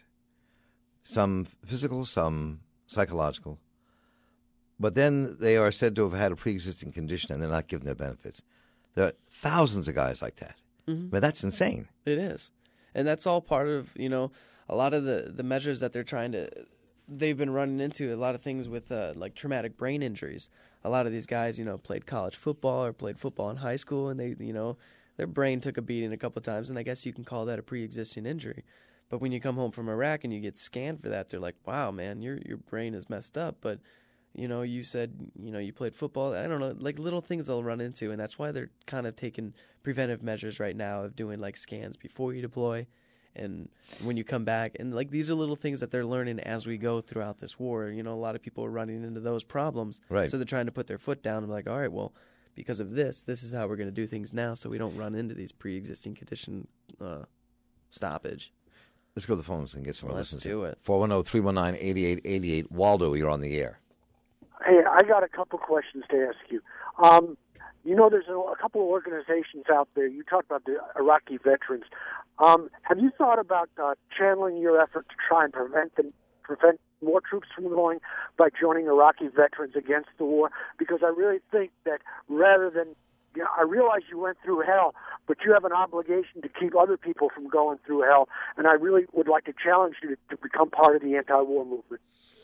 some physical, some psychological, but then they are said to have had a pre-existing condition and they're not given their benefits. There are thousands of guys like that. Mm-hmm. But that's insane. It is. And that's all part of, you know, a lot of the, the measures that they're trying to, they've been running into, a lot of things with uh, like traumatic brain injuries. A lot of these guys, you know, played college football or played football in high school, and they, you know, their brain took a beating a couple of times, and I guess you can call that a pre-existing injury. But when you come home from Iraq and you get scanned for that, they're like, wow, man, your your brain is messed up. But, you know, you said, you know, you played football. I don't know, like little things they'll run into, and that's why they're kind of taking preventive measures right now of doing like scans before you deploy and when you come back. And like these are little things that they're learning as we go throughout this war. You know, a lot of people are running into those problems. Right. So they're trying to put their foot down and be like, all right, well, because of this, this is how we're going to do things now so we don't run into these pre-existing condition uh, stoppage. Let's go to the phones and get some Let's listeners. do it. four one zero, three one nine, eight eight eight eight. Waldo, you're on the air. Hey, I got a couple questions to ask you. Um, you know, there's a, a couple of organizations out there. You talked about the Iraqi veterans. Um, have you thought about uh, channeling your effort to try and prevent them, prevent more troops from going by joining Iraqi veterans against the war? Because I really think that rather than, you know, I realize you went through hell, but you have an obligation to keep other people from going through hell. And I really would like to challenge you to, to become part of the anti-war movement.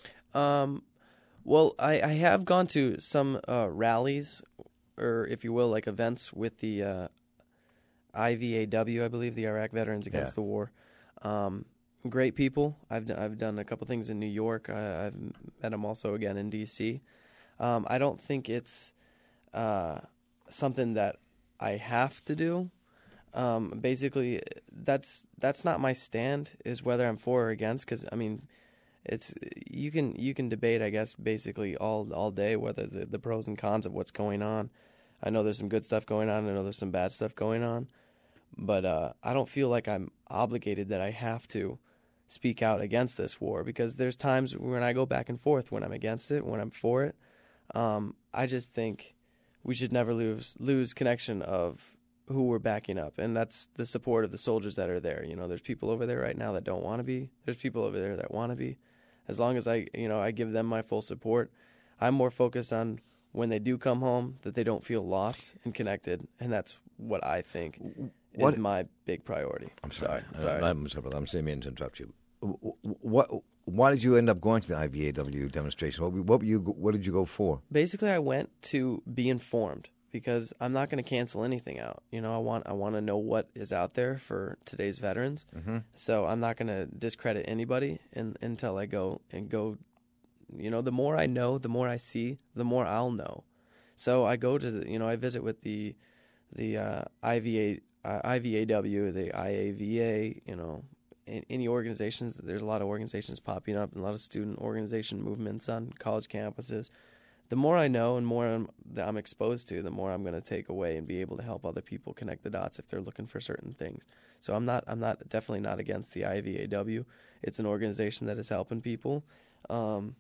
Um, well, I, I have gone to some uh, rallies, or if you will, like events with the uh, I V A W, I believe, the Iraq Veterans Against Yeah. the War. Um, great people. I've d- I've done a couple things in New York. I, I've met them also again in D C. Um, I don't think it's uh, something that I have to do. Um, basically, that's that's not my stand. Is whether I'm for or against. Because I mean, it's you can you can debate, I guess, basically all all day whether the, the pros and cons of what's going on. I know there's some good stuff going on. I know there's some bad stuff going on. But uh, I don't feel like I'm obligated that I have to speak out against this war, because there's times when I go back and forth when I'm against it, when I'm for it. Um, I just think we should never lose lose connection of who we're backing up, and that's the support of the soldiers that are there. You know, there's people over there right now that don't want to be. There's people over there that want to be. As long as I, you know, I give them my full support, I'm more focused on when they do come home that they don't feel lost and connected, and that's what I think What- is my big priority. I'm sorry. Sorry. sorry. Uh, I'm sorry, brother. I'm saying meaning to interrupt you. What? Why did you end up going to the I V A W demonstration? What, what were you? What did you go for? Basically, I went to be informed, because I'm not going to cancel anything out. You know, I want I want to know what is out there for today's veterans. Mm-hmm. So I'm not going to discredit anybody in, until I go and go. You know, the more I know, the more I see, the more I'll know. So I go to the, you know, I visit with the the uh, I V A uh, I V A W, the I A V A. You know, in, any organizations. There's a lot of organizations popping up, and a lot of student organization movements on college campuses. The more I know and more I'm, that I'm exposed to, the more I'm going to take away and be able to help other people connect the dots if they're looking for certain things. So I'm not, I'm not definitely not against the I V A W. It's an organization that is helping people, um,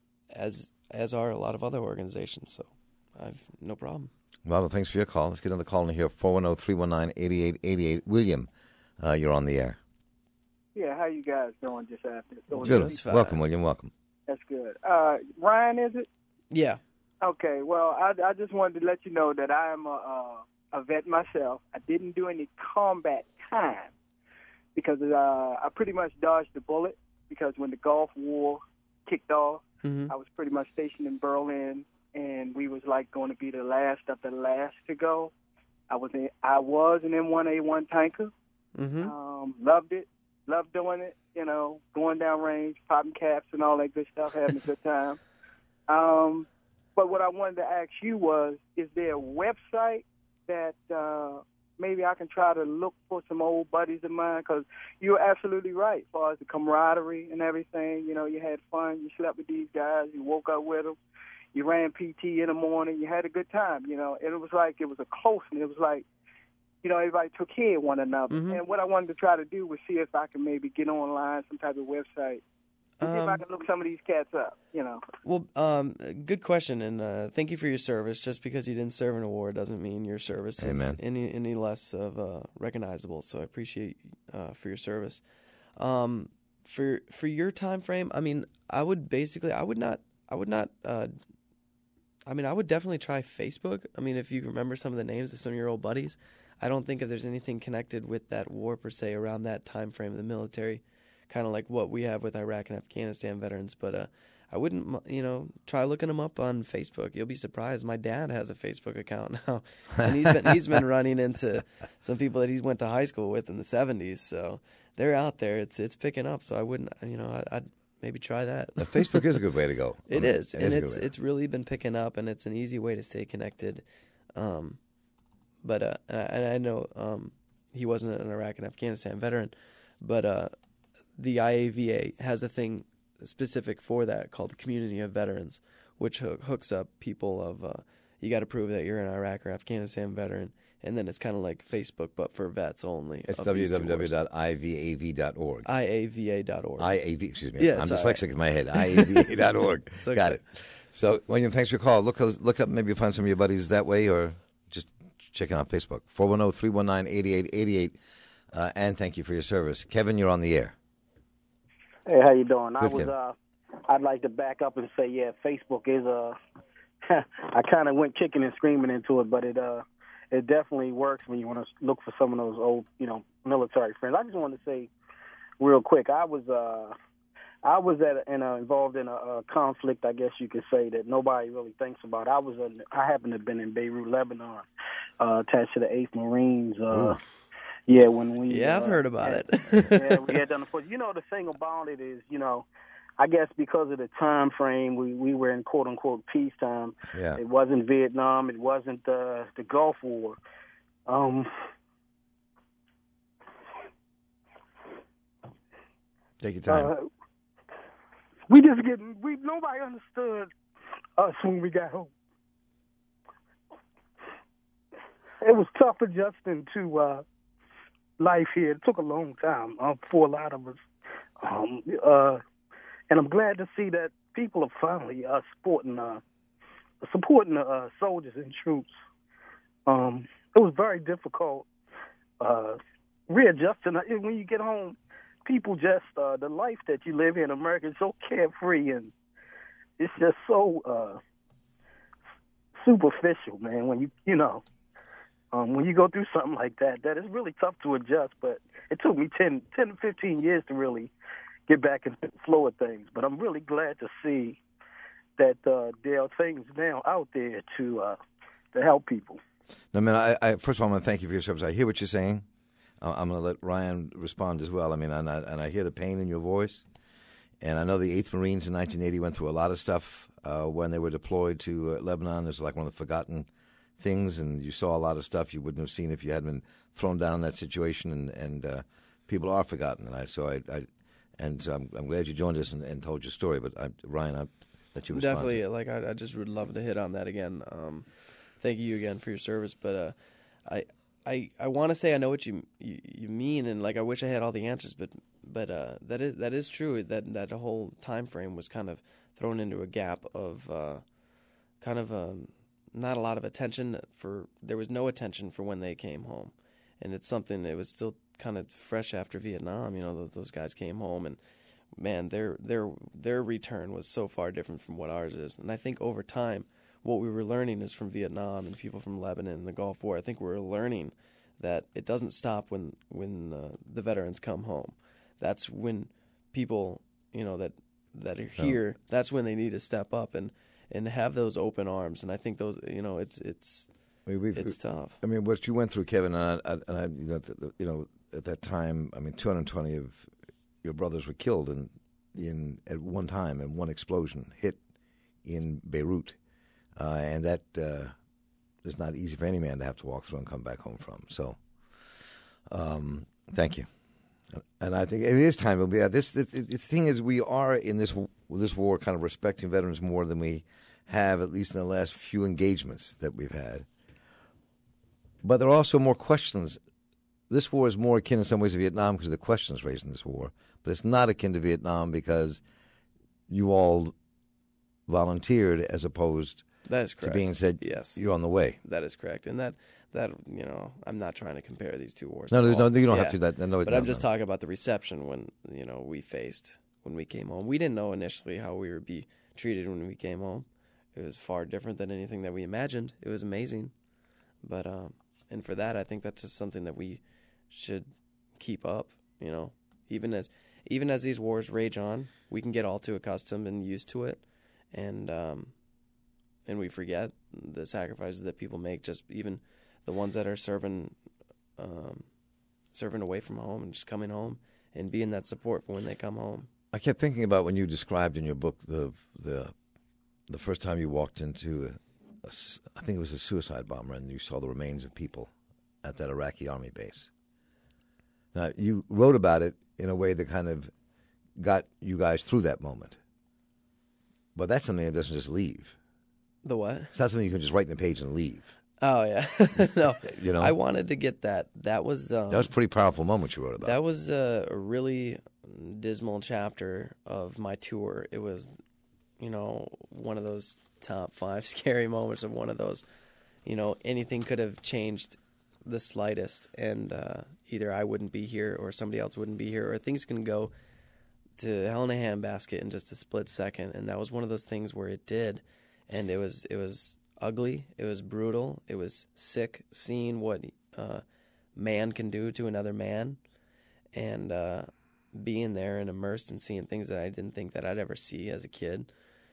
as as are a lot of other organizations. So I've no problem. Well, thanks for your call. Let's get another call in here. four one zero, three one nine, eight eight eight eight. William, uh, you're on the air. Yeah, how you guys doing just after? Doing Good. That's fine. Welcome, William. Welcome. That's good. Uh, Ryan, is it? Yeah. Okay, well, I, I just wanted to let you know that I am a, a, a vet myself. I didn't do any combat time because uh, I pretty much dodged the bullet, because when the Gulf War kicked off, Mm-hmm. I was pretty much stationed in Berlin, and we was like going to be the last of the last to go. I was in, I was an M one A one tanker. Mm-hmm. Um, loved it. Loved doing it, you know, going down range, popping caps and all that good stuff, having a good time. Um, but what I wanted to ask you was, is there a website that uh, maybe I can try to look for some old buddies of mine? Because you're absolutely right as far as the camaraderie and everything. You know, you had fun. You slept with these guys. You woke up with them. You ran P T in the morning. You had a good time, you know. And it was like, it was a closeness. It was like, you know, everybody took care of one another. Mm-hmm. And what I wanted to try to do was see if I can maybe get online, some type of website, to see if I Um, can look some of these cats up, you know. Well, um, good question, and uh, thank you for your service. Just because you didn't serve in a war doesn't mean your service Amen. is any any less of uh, recognizable. So I appreciate uh, for your service. Um, for for your time frame, I mean, I would basically, I would not, I would not. Uh, I mean, I would definitely try Facebook. I mean, if you remember some of the names of some of your old buddies, I don't think if there's anything connected with that war per se around that time frame of the military, kind of like what we have with Iraq and Afghanistan veterans. But uh, I wouldn't, you know, try looking them up on Facebook. You'll be surprised. My dad has a Facebook account now, and he's been he's been running into some people that he's went to high school with in the seventies. So they're out there. It's it's picking up. So I wouldn't, you know, I'd, I'd maybe try that. Now, Facebook is a good way to go. It I mean, is, it and is a good it's way. it's really been picking up, and it's an easy way to stay connected. Um, but uh, and I, and I know um, he wasn't an Iraq and Afghanistan veteran, but uh, the I A V A has a thing specific for that called the Community of Veterans, which ho- hooks up people of uh, you got to prove that you're an Iraq or Afghanistan veteran, and then it's kind of like Facebook but for vets only. It's of w these two w w wars. dot i v a v dot org. I A V A dot org. I A V, excuse me. Yeah, I'm it's all dyslexic right. in my head. I A V A dot org. okay. Got it. So, William, thanks for your call. Look, look up, maybe you'll find some of your buddies that way, or just check it out on Facebook. four one zero, three one nine, eight eight eight eight. Uh, and thank you for your service. Kevin, you're on the air. Hey, how you doing? I Good, was. Kevin. Uh, I'd like to back up and say, yeah, Facebook is. Uh, I kind of went kicking and screaming into it, but it. Uh, it definitely works when you want to look for some of those old, you know, military friends. I just wanted to say, real quick, I was. Uh, I was at in a, involved in a, a conflict, I guess you could say, that nobody really thinks about. I was. In, I happened to have been in Beirut, Lebanon, uh, attached to the eighth Marines. Uh, Oof. yeah, when we. Yeah, I've uh, heard about had- it. yeah, we had done the first. You know, the thing about it is, you know, I guess because of the time frame, we, we were in quote unquote peacetime. Yeah. It wasn't Vietnam. It wasn't uh, the Gulf War. Um, Take your time. uh, we just getting. We nobody understood us when we got home. It was tough adjusting to uh, life here. It took a long time uh, for a lot of us. Um, uh, and I'm glad to see that people are finally uh, supporting uh, supporting uh, soldiers and troops. Um, it was very difficult uh, readjusting. When you get home, people just, uh, the life that you live in America is so carefree, and it's just so uh, superficial, man. When you, you know, um, when you go through something like that, that is really tough to adjust. But it took me ten, ten to fifteen years to really get back into the flow of things. But I'm really glad to see that uh, there are things now out there to uh, to help people. No, man, I, I, first of all, I want to thank you for your service. I hear what you're saying. Uh, I'm going to let Ryan respond as well. I mean, and I, and I hear the pain in your voice. And I know the eighth Marines in nineteen eighty went through a lot of stuff uh, when they were deployed to uh, Lebanon. It's like one of the forgotten things, and you saw a lot of stuff you wouldn't have seen if you hadn't been thrown down in that situation. And, and uh, people are forgotten. And I, so I, I and so I'm, I'm glad you joined us and, and told your story. But I, Ryan, I'll let you respond. Definitely, like I, I just would love to hit on that again. Um, thank you again for your service, but uh, I, I, I want to say I know what you, you you mean, and like I wish I had all the answers, but but uh, that is that is true. That that whole time frame was kind of thrown into a gap of uh, kind of um, not a lot of attention for. There was no attention for when they came home, and it's something that was still kind of fresh after Vietnam. You know, those, those guys came home, and man, their their their return was so far different from what ours is. And I think over time, what we were learning is from Vietnam and people from Lebanon and the Gulf War. I think we we're learning that it doesn't stop when when uh, the veterans come home. That's when people, you know, that that are here. That's when they need to step up and, and have those open arms. And I think those, you know, it's it's We, we've, it's tough. I mean, what you went through, Kevin, and I, and I you, know, the, the, you know, at that time, I mean, two hundred twenty of your brothers were killed in, in at one time, in one explosion hit in Beirut, uh, and that uh, is not easy for any man to have to walk through and come back home from. So, um, thank you, and I think it is time. Yeah, this the, the thing is, we are in this this war kind of respecting veterans more than we have, at least in the last few engagements that we've had. But there are also more questions. This war is more akin in some ways to Vietnam because of the questions raised in this war. But it's not akin to Vietnam because you all volunteered as opposed That is to correct. being said, Yes, you're on the way. that is correct. And that, that you know, I'm not trying to compare these two wars. No, at there's all. no, you don't Yeah. have to. That, no, But no, I'm just no. talking about the reception when, you know, we faced when we came home. We didn't know initially how we would be treated when we came home. It was far different than anything that we imagined. It was amazing. But, um, and for that, I think that's just something that we should keep up, you know. Even as even as these wars rage on, we can get all too accustomed and used to it. And, um, and we forget the sacrifices that people make, just even the ones that are serving um, serving away from home and just coming home and being that support for when they come home. I kept thinking about when you described in your book the the the first time you walked into, a, a, I think it was a suicide bomber, and you saw the remains of people at that Iraqi army base. Now, you wrote about it in a way that kind of got you guys through that moment. But that's something that doesn't just leave. The what? It's not something you can just write in a page and leave. Oh, yeah. No, you know? I wanted to get that. That was... Um, that was a pretty powerful moment you wrote about. That was a, a really dismal chapter of my tour. It was, you know, one of those top five scary moments of one of those, you know, anything could have changed the slightest, and uh, either I wouldn't be here or somebody else wouldn't be here, or things can go to hell in a handbasket in just a split second. And that was one of those things where it did, and it was it was ugly, it was brutal, it was sick seeing what uh, man can do to another man, and uh, being there and immersed and seeing things that I didn't think that I'd ever see as a kid.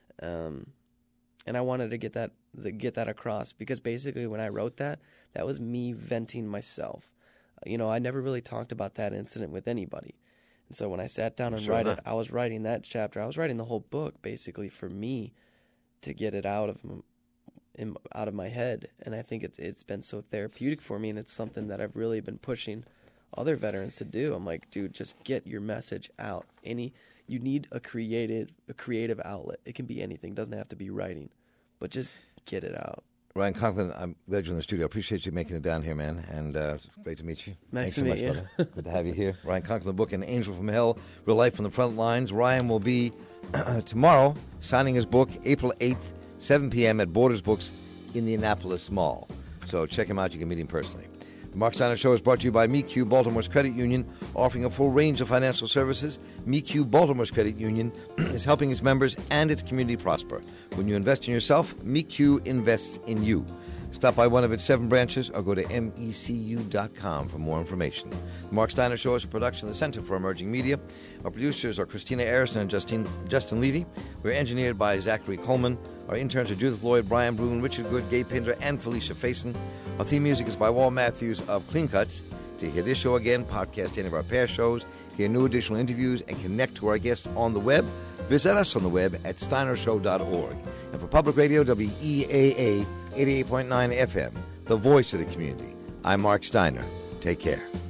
Um, and I wanted to get that the, get that across, because basically when I wrote that, that was me venting myself. You know, I never really talked about that incident with anybody. And so when I sat down and Sure write not. it, I was writing that chapter. I was writing the whole book basically for me to get it out of m- in, out of my head. And I think it's it's been so therapeutic for me, and it's something that I've really been pushing other veterans to do. I'm like, dude, just get your message out. Any you need a creative a creative outlet. It can be anything. It doesn't have to be writing, but just get it out. Ryan Conklin, I'm glad you're in the studio. I appreciate you making it down here, man, and uh, it's great to meet you. Nice Thanks to so meet much, you. brother. Good to have you here. Ryan Conklin, the book, An Angel from Hell, Real Life from the Front Lines. Ryan will be tomorrow signing his book, April eighth, seven p.m. at Borders Books in the Annapolis Mall. So check him out. You can meet him personally. The Mark Steiner Show is brought to you by MeQ, Baltimore's credit union, offering a full range of financial services. MeQ, Baltimore's credit union, is helping its members and its community prosper. When you invest in yourself, MeQ invests in you. Stop by one of its seven branches or go to M E C U dot com for more information. The Mark Steiner Show is a production of the Center for Emerging Media. Our producers are Christina Arison and Justine, Justin Levy. We're engineered by Zachary Coleman. Our interns are Judith Lloyd, Brian Bruin, Richard Good, Gabe Pinder, and Felicia Faison. Our theme music is by Wal Matthews of Clean Cuts. To hear this show again, podcast any of our past shows, hear new additional interviews, and connect to our guests on the web, visit us on the web at steiner show dot org. And for Public Radio, W E A A eighty-eight point nine F M, the voice of the community, I'm Mark Steiner. Take care.